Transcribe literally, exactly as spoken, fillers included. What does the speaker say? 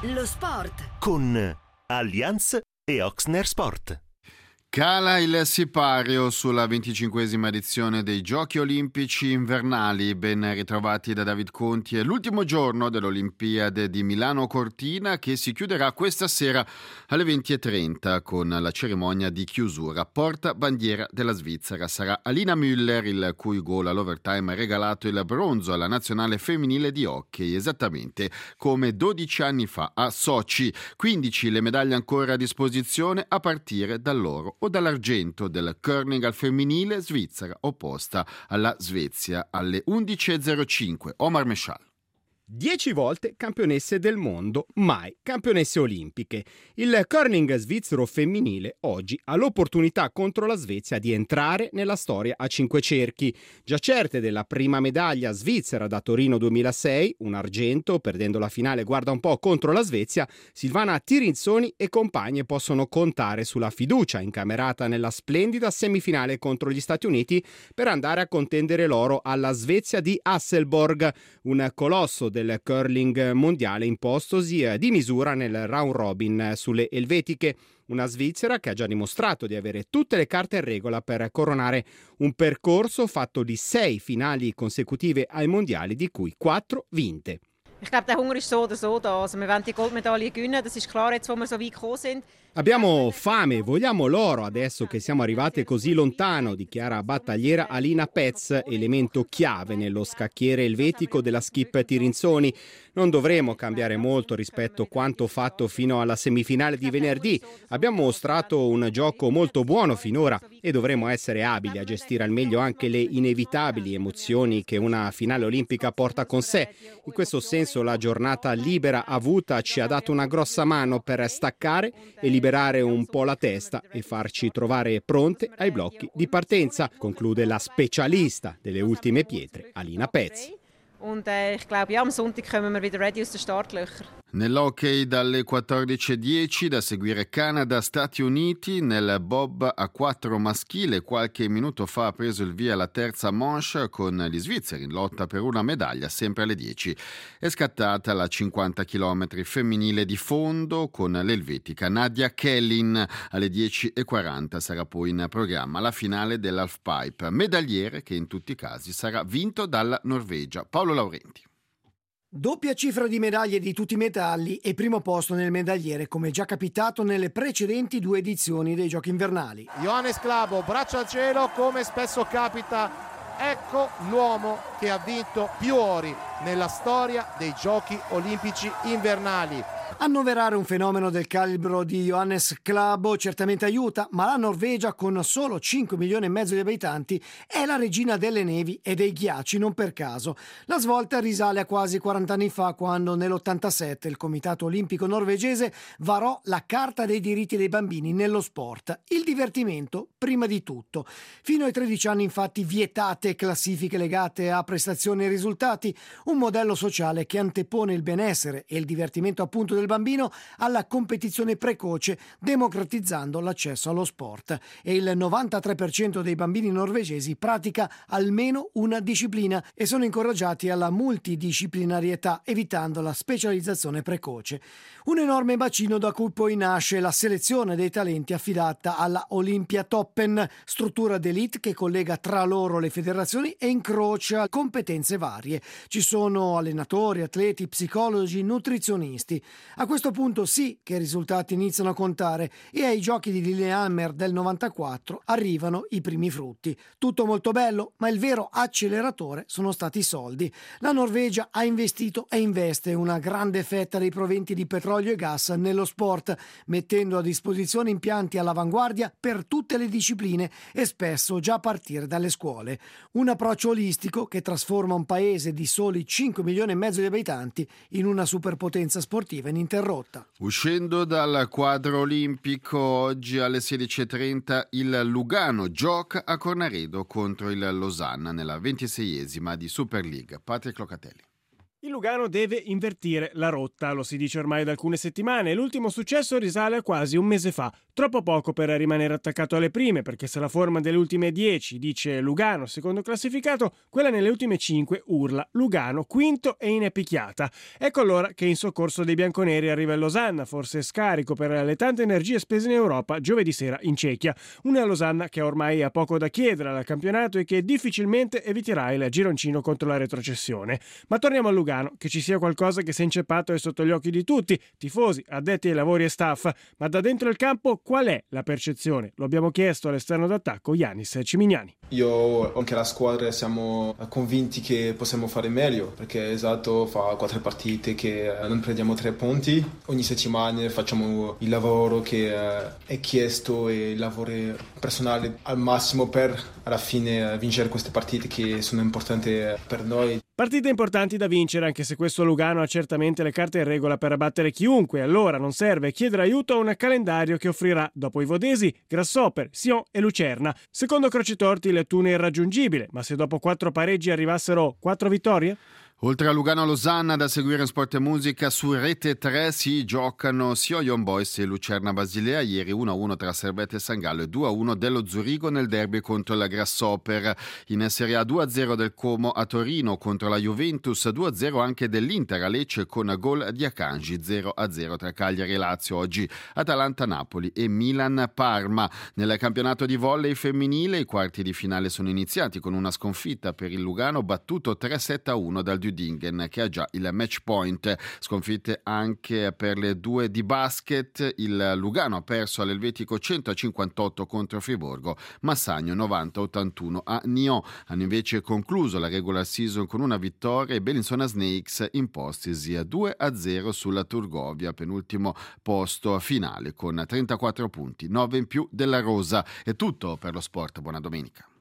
Lo sport con Allianz e Ochsner Sport. Cala il sipario sulla venticinquesima edizione dei Giochi Olimpici Invernali. Ben ritrovati da David Conti. È l'ultimo giorno dell'Olimpiade di Milano Cortina, che si chiuderà questa sera alle venti e trenta con la cerimonia di chiusura. Porta bandiera della Svizzera sarà Alina Müller, il cui gol all'overtime ha regalato il bronzo alla nazionale femminile di hockey, esattamente come dodici anni fa a Sochi. quindici le medaglie ancora a disposizione, a partire dall'oro o dall'argento del curling al femminile, Svizzera opposta alla Svezia alle undici e zero cinque. Omar Meshal. Dieci volte campionesse del mondo, mai campionesse olimpiche. Il curling svizzero femminile oggi ha l'opportunità contro la Svezia di entrare nella storia a cinque cerchi. Già certe della prima medaglia svizzera da Torino duemilasei, un argento, perdendo la finale guarda un po' contro la Svezia, Silvana Tirinzoni e compagne possono contare sulla fiducia incamerata nella splendida semifinale contro gli Stati Uniti per andare a contendere l'oro alla Svezia di Hasselborg, un colosso del curling mondiale impostosi di misura nel round robin sulle elvetiche. Una Svizzera che ha già dimostrato di avere tutte le carte in regola per coronare un percorso fatto di sei finali consecutive ai mondiali, di cui quattro vinte. Ich glaube, der Hunger ist so oder so da. Also, wir wollen die Goldmedaille gewinnen, das ist klar, jetzt wo wir so weit gekommen sind. Abbiamo fame, vogliamo l'oro adesso che siamo arrivate così lontano, dichiara battagliera Alina Pez, elemento chiave nello scacchiere elvetico della skip Tirinzoni. Non dovremo cambiare molto rispetto a quanto fatto fino alla semifinale di venerdì. Abbiamo mostrato un gioco molto buono finora e dovremo essere abili a gestire al meglio anche le inevitabili emozioni che una finale olimpica porta con sé. In questo senso la giornata libera avuta ci ha dato una grossa mano per staccare e liberare un po' la testa e farci trovare pronte ai blocchi di partenza, conclude la specialista delle ultime pietre, Alina Pez. Und äh, ich glaube, ja, am Sonntag kommen wir wieder ready aus den Startlöchern. Nell'hockey dalle quattordici e dieci da seguire Canada-Stati Uniti. Nel bob a quattro maschile qualche minuto fa ha preso il via la terza manche con gli svizzeri in lotta per una medaglia sempre alle dieci. È scattata la cinquanta chilometri femminile di fondo con l'elvetica Nadia Kellin. Alle dieci e quaranta sarà poi in programma la finale dell'halfpipe, medagliere che in tutti i casi sarà vinto dalla Norvegia. Paolo Laurenti. Doppia cifra di medaglie di tutti i metalli e primo posto nel medagliere, come già capitato nelle precedenti due edizioni dei Giochi Invernali. Johannes Klæbo, braccio al cielo, come spesso capita. Ecco l'uomo che ha vinto più ori nella storia dei Giochi Olimpici Invernali. Annoverare un fenomeno del calibro di Johannes Klæbo certamente aiuta, ma la Norvegia, con solo cinque milioni e mezzo di abitanti, è la regina delle nevi e dei ghiacci, non per caso. La svolta risale a quasi quaranta anni fa, quando nell'ottantasette il Comitato Olimpico norvegese varò la Carta dei diritti dei bambini nello sport. Il divertimento prima di tutto. Fino ai tredici anni infatti vietate classifiche legate a prestazioni e risultati, un modello sociale che antepone il benessere e il divertimento appunto del bambino alla competizione precoce, democratizzando l'accesso allo sport. E il novantatré per cento dei bambini norvegesi pratica almeno una disciplina e sono incoraggiati alla multidisciplinarietà, evitando la specializzazione precoce. Un enorme bacino da cui poi nasce la selezione dei talenti affidata alla Olympiatoppen, struttura d'élite che collega tra loro le federazioni e incrocia competenze varie. Ci sono allenatori, atleti, psicologi, nutrizionisti. A questo punto sì che i risultati iniziano a contare e ai giochi di Lillehammer del novantaquattro arrivano i primi frutti. Tutto molto bello, ma il vero acceleratore sono stati i soldi. La Norvegia ha investito e investe una grande fetta dei proventi di petrolio e gas nello sport, mettendo a disposizione impianti all'avanguardia per tutte le discipline e spesso già a partire dalle scuole. Un approccio olistico che trasforma un paese di soli cinque milioni e mezzo di abitanti in una superpotenza sportiva ininterrotta. Uscendo dal quadro olimpico, oggi alle sedici e trenta il Lugano gioca a Cornaredo contro il Losanna nella ventiseiesima di Super League. Patrick Locatelli. Il Lugano deve invertire la rotta, lo si dice ormai da alcune settimane, e l'ultimo successo risale a quasi un mese fa. Troppo poco per rimanere attaccato alle prime, perché se la forma delle ultime dieci dice Lugano secondo classificato, quella nelle ultime cinque urla Lugano quinto e in picchiata. Ecco allora che in soccorso dei bianconeri arriva il Losanna, forse scarico per le tante energie spese in Europa giovedì sera in Cechia. Una Losanna che ormai ha poco da chiedere al campionato e che difficilmente eviterà il gironcino contro la retrocessione. Ma torniamo a Lugano. Che ci sia qualcosa che si è inceppato è sotto gli occhi di tutti, tifosi, addetti ai lavori e staff, ma da dentro il campo qual è la percezione? Lo abbiamo chiesto all'esterno d'attacco Yanis Cimignani. Io e anche la squadra siamo convinti che possiamo fare meglio, perché esatto, fa quattro partite che non prendiamo tre punti, ogni settimana facciamo il lavoro che è chiesto e il lavoro personale al massimo per alla fine vincere queste partite che sono importanti per noi. Partite importanti da vincere, anche se questo Lugano ha certamente le carte in regola per abbattere chiunque, allora non serve chiedere aiuto a un calendario che offrirà, dopo i Vodesi, Grasshopper, Sion e Lucerna. Secondo Crocetorti il turno è irraggiungibile, ma se dopo quattro pareggi arrivassero quattro vittorie? Oltre a Lugano-Losanna, da seguire Sport e Musica su Rete tre si giocano Sion Young Boys e Lucerna Basilea. Ieri uno a uno tra Servette e San Gallo e due a uno dello Zurigo nel derby contro la Grasshopper. In Serie A due a zero del Como a Torino contro la Juventus, due a zero anche dell'Inter a Lecce con gol di Akanji, zero a zero tra Cagliari e Lazio. Oggi Atalanta-Napoli e Milan-Parma. Nel campionato di volley femminile i quarti di finale sono iniziati con una sconfitta per il Lugano battuto tre a sette a uno dal Dingen, che ha già il match point. Sconfitte anche per le due di basket. Il Lugano ha perso all'Elvetico centocinquantotto contro Friburgo, Massagno novanta a ottantuno a Nyon. Hanno invece concluso la regular season con una vittoria e Bellinzona Snakes impostisi a due a zero sulla Turgovia, penultimo posto finale con trentaquattro punti, nove in più della Rosa. È tutto per lo sport, buona domenica.